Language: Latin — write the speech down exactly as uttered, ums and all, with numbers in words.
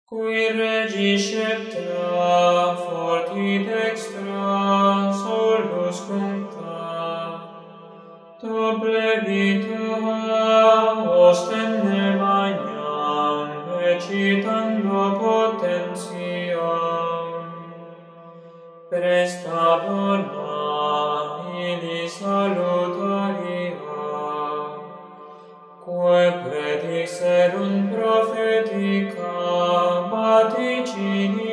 Qui regiscepta forti dextra solus cuncta, doble vita ostende magnam recitando potentiam. Presta bona ili salutaria, quae predixerunt prophetica vaticini